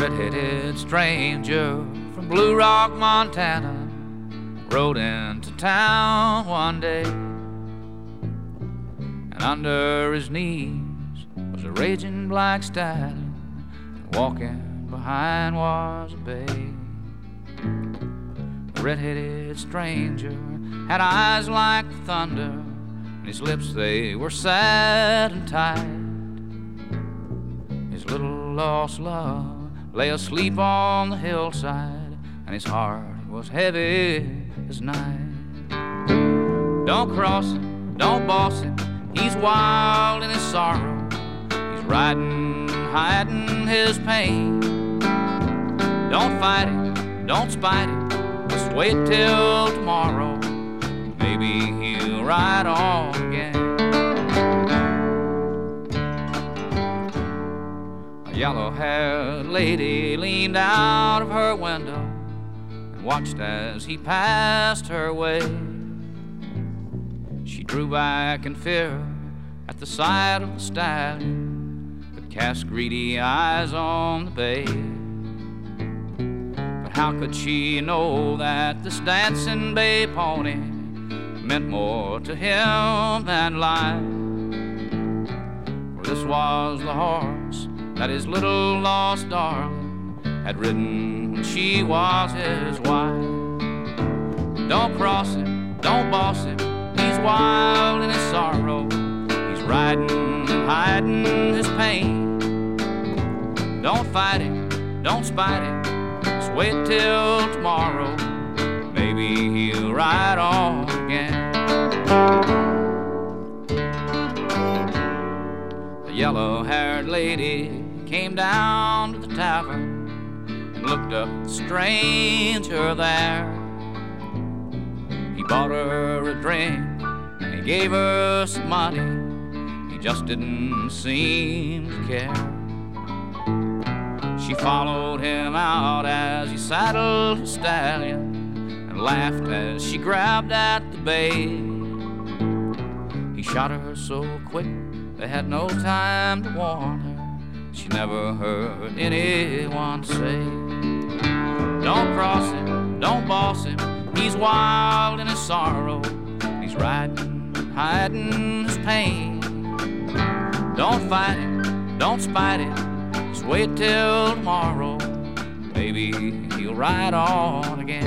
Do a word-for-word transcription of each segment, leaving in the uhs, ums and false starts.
red-headed stranger from Blue Rock, Montana, rode into town one day, and under his knees was a raging black stallion, and walking behind was a bay. The red-headed stranger had eyes like thunder, and his lips, they were sad and tight. His little lost love lay asleep on the hillside, and his heart was heavy as night. Don't cross him, don't boss him, he's wild in his sorrow. He's riding, hiding his pain. Don't fight it, don't spite it, just wait till tomorrow. Maybe he'll ride on again. A yellow-haired lady leaned out of her window and watched as he passed her way. She drew back in fear at the sight of the stallion, but cast greedy eyes on the bay. But how could she know that this dancing bay pony meant more to him than life? For this was the horse that his little lost darling had ridden when she was his wife. Don't cross him, don't boss him, he's wild in his sorrow. He's riding and hiding his pain. Don't fight it, don't spite it, just wait till tomorrow. Maybe he'll ride on again. The yellow-haired lady came down to the tavern and looked up at the stranger there. He bought her a drink and he gave her some money. He just didn't seem to care. She followed him out as he saddled his stallion and laughed as she grabbed at the bay. He shot her so quick they had no time to warn her. She never heard anyone say, don't cross him, don't boss him, he's wild in his sorrow. He's riding, hiding his pain. Don't fight it, don't spite it, just wait till tomorrow. Maybe he'll ride on again.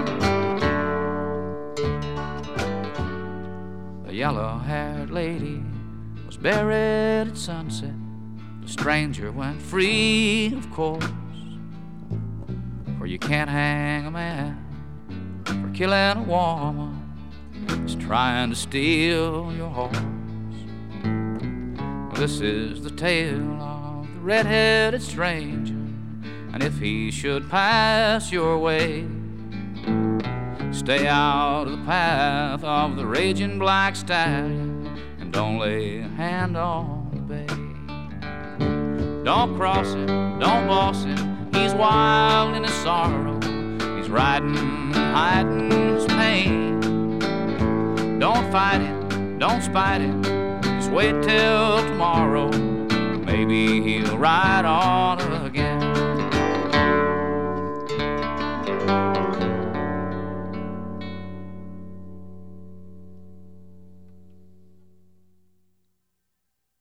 The yellow-haired lady was buried at sunset. The stranger went free, of course, for you can't hang a man for killing a woman that's trying to steal your horse. Well, this is the tale of the red-headed stranger, and if he should pass your way, stay out of the path of the raging black stallion, and don't lay a hand on the bay. Don't cross him, don't boss him, he's wild in his sorrow. He's riding and hiding his pain. Don't fight it, don't spite it, just wait till tomorrow. Maybe he'll ride on